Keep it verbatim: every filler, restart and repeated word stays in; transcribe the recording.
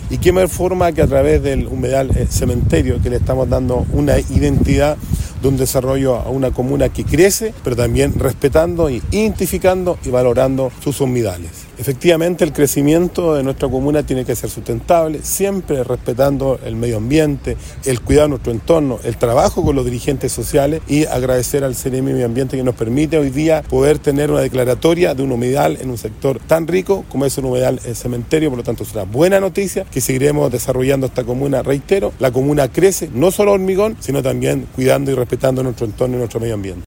Y qué mejor forma que a través del humedal eh, cementerio, que le estamos dando una identidad de un desarrollo a una comuna que crece, pero también respetando, y identificando y valorando sus humedales. Efectivamente, el crecimiento de nuestra comuna tiene que ser sustentable, siempre respetando el medio ambiente, el cuidado de nuestro entorno, el trabajo con los dirigentes sociales, y agradecer al C N M Medio Ambiente que nos permite hoy día poder tener una declaratoria de un humedal en un sector tan rico como es un humedal el cementerio. Por lo tanto, es una buena noticia que seguiremos desarrollando esta comuna. Reitero, la comuna crece no solo hormigón, sino también cuidando y respetando nuestro entorno y nuestro medio ambiente.